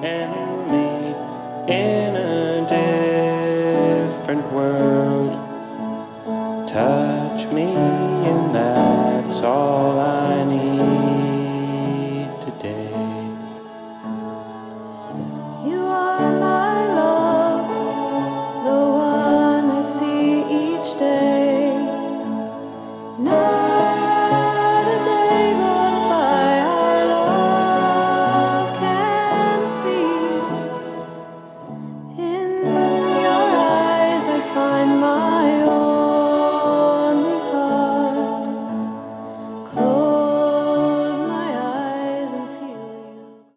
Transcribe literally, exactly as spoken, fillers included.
and me in a different world. Touch me, and that's all I need.